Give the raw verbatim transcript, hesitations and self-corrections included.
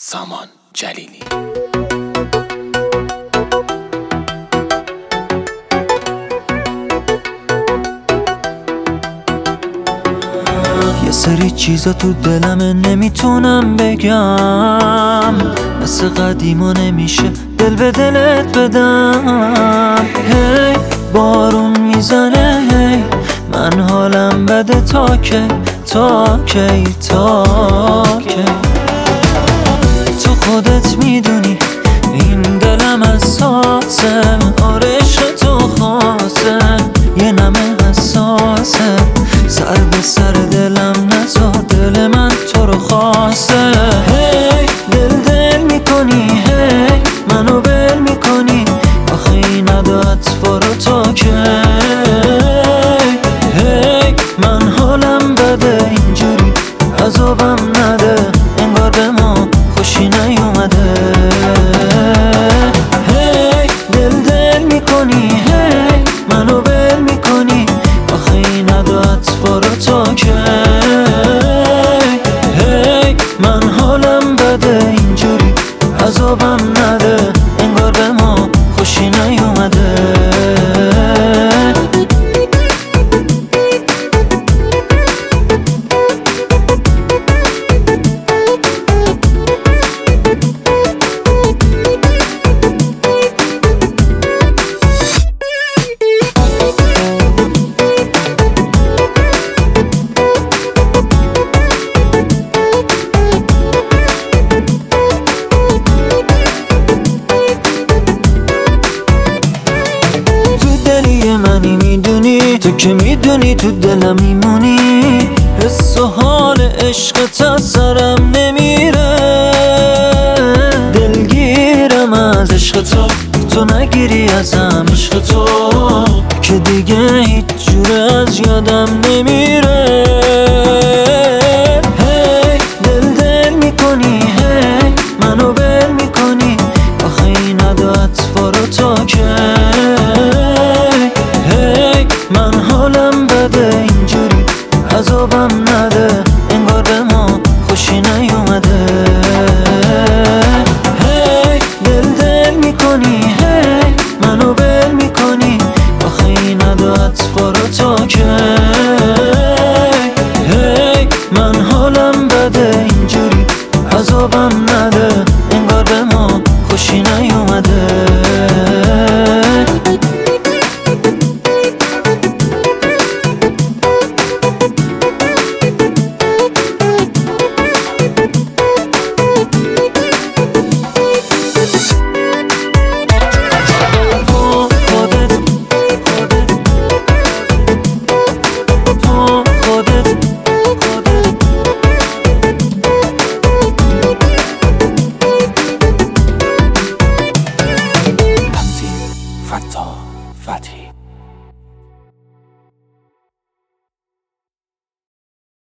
سامان جلیلی. یه سری چیزا تو دلمه نمیتونم بگم، مثل قدیما نمیشه دل به دلت بدم. هی بارون میزنه، هی من حالم بده، تا که تا کی تا کی تو خودت میدونی این دلم حساسه، آره عشق تو خاصه، یه نمه حساسه، سر به سر دلم نزا، دل من تو رو خواسته. هی دل دل میکنی، هی منو بل میکنی، آخه این عدت فارو تا که هی من حالم بده، اینجوری عذابم نده، انگار به ما خوشی نیومده. هی دل دل میکنی، هی منو بل میکنی، آخه این عدت فارو تا که هی من حالم بده، اینجوری عذابم نده، انگار به ما خوشی نیومده. منی میدونی، تو که میدونی تو دلم میمونی، حس و حال عشقت از سرم نمیره، دلگیرم از عشق تو، تو نگیری ازم عشق تو، که دیگه هیچ جوره از یادم نمیره. هی دل دل میکنی، هی منو بل میکنی، آخه این عدت فارو تا که من حالم بده، اینجوری عذابم نده، انگار به ما خوشی نیومده. هی دل دل میکنی، هی منو بل میکنی، آخه این عدت فارو تا که هی من حالم بده، اینجوری عذابم نده، انگار به ما خوشی نیومده. فتح فتحی